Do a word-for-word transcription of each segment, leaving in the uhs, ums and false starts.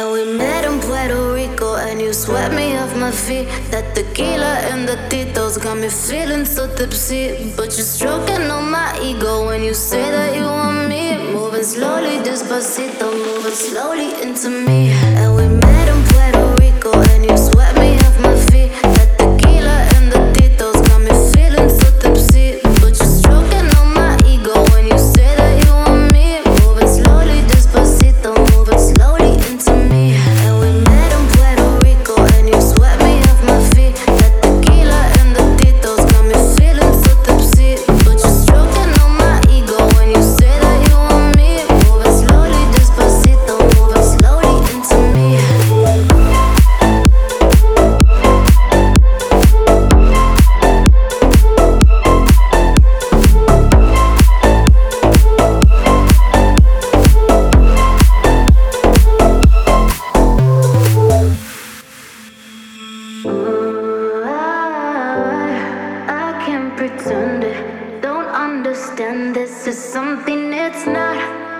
And we met in Puerto Rico, and you swept me off my feet. That tequila and the titos got me feeling so tipsy. But you're stroking on my ego when you say that you want me. Moving slowly, despacito, moving slowly into me. And we met in Puerto Rico, and you swept me off my feet. That tequila and the titos got me feeling so tipsy. But you're stroking on my ego when you say that you want me. Moving slowly, despacito, moving slowly into me. And we met in Puerto Rico, and you swept me off my feet. That tequila and the titos got me feeling so tipsy. But you're stroking on my ego when you say that you want me. Moving slowly, despacito, moving slowly into me. I can't pretend it. Don't understand this is something it's not.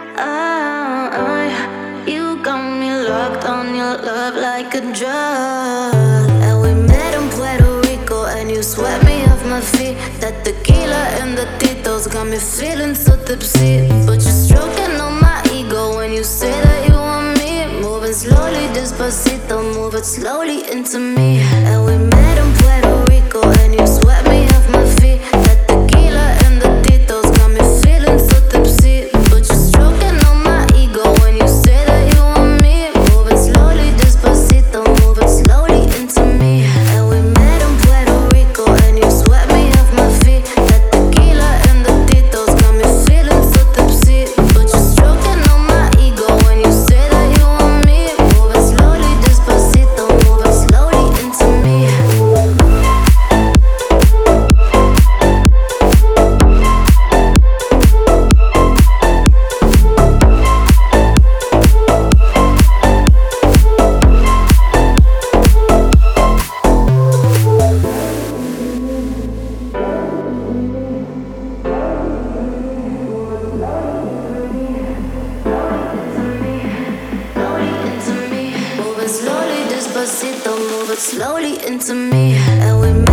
I, you got me locked on your love like a drug. And we met in Puerto Rico, and you swept me off my feet. That tequila and the titos got me feeling so tipsy. But you're stroking on my ego when you say that you want me. Moving slowly, despacito, moving slowly into me. And we met in Puerto Rico, and you swept me off my feet. That tequila and the titos got me feeling so tipsy. But you're stroking on my ego when you say that you want me. Moving slowly, despacito, moving slowly into me. And we met in Puerto Rico, and you swept me off my feet. That tequila and the titos got me feeling so tipsy. But you're stroking on my ego when you say that you want me. Moving slowly, despacito, moving slowly into me. Slowly into me, moving slowly, despacito, moving slowly into me. And we